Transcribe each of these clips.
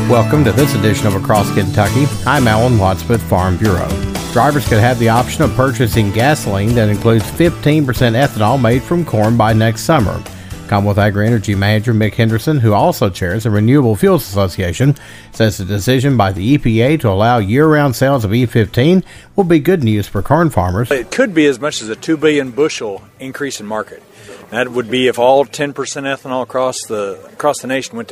Welcome to this edition of Across Kentucky. I'm Alan Watts with Farm Bureau. Drivers could have the option of purchasing gasoline that includes 15% ethanol made from corn by next summer. Commonwealth Agri-Energy Manager Mick Henderson, who also chairs the Renewable Fuels Association, says the decision by the EPA to allow year-round sales of E15 will be good news for corn farmers. It could be as much as a 2 billion bushel increase in market. That would be if all 10% ethanol across the nation went to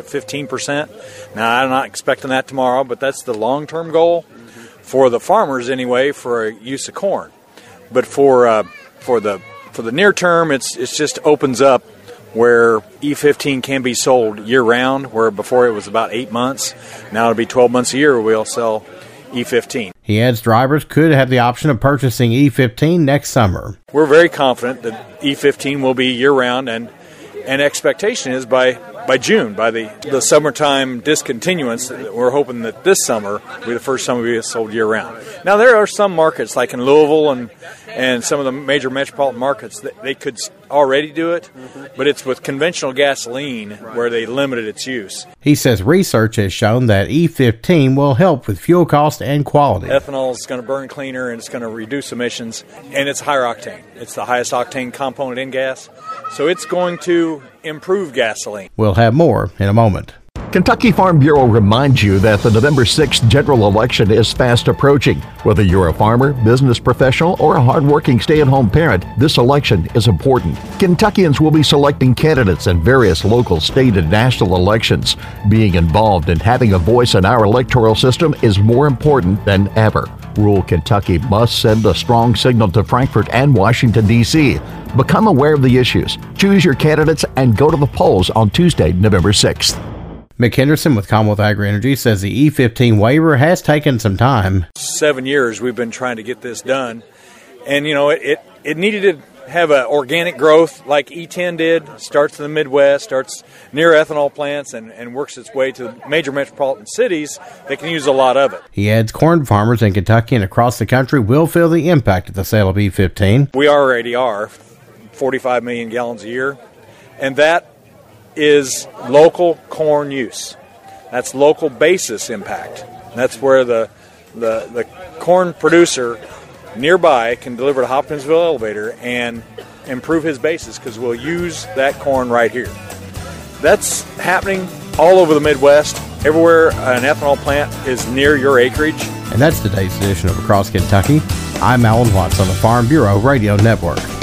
15%. Now, I'm not expecting that tomorrow, but that's the long-term goal for the farmers anyway for use of corn. But for the near term, it's just opens up where E15 can be sold year-round, where before it was about 8 months. Now it'll be 12 months a year we'll sell E15. He adds drivers could have the option of purchasing E15 next summer. We're very confident that E15 will be year-round, and expectation is by June, by the summertime discontinuance, we're hoping that this summer will be the first summer we sold year-round. Now, there are some markets, like in Louisville and some of the major metropolitan markets, that they could already do it, but it's with conventional gasoline where they limited its use. He says research has shown that E15 will help with fuel cost and quality. Ethanol is going to burn cleaner and it's going to reduce emissions, and it's higher octane. It's the highest octane component in gas, so it's going to improve gasoline. We'll have more in a moment. Kentucky Farm Bureau reminds you that the November 6th general election is fast approaching. Whether you're a farmer, business professional, or a hardworking stay-at-home parent, this election is important. Kentuckians will be selecting candidates in various local, state, and national elections. Being involved and having a voice in our electoral system is more important than ever. Rural Kentucky must send a strong signal to Frankfort and Washington, D.C. Become aware of the issues, choose your candidates, and go to the polls on Tuesday, November 6th. Mick Henderson with Commonwealth Agri-Energy says the E15 waiver has taken some time. 7 years we've been trying to get this done, and it needed to have an organic growth like E10 did. Starts in the Midwest, starts near ethanol plants, and works its way to major metropolitan cities that can use a lot of it. He adds corn farmers in Kentucky and across the country will feel the impact of the sale of E15. We already are 45 million gallons a year, and that is local corn use. That's local basis impact. That's where the corn producer nearby can deliver to Hopkinsville Elevator and improve his basis, because we'll use that corn right here. That's happening all over the Midwest. Everywhere an ethanol plant is near your acreage. And that's today's edition of Across Kentucky. I'm Alan Watts on the Farm Bureau Radio Network.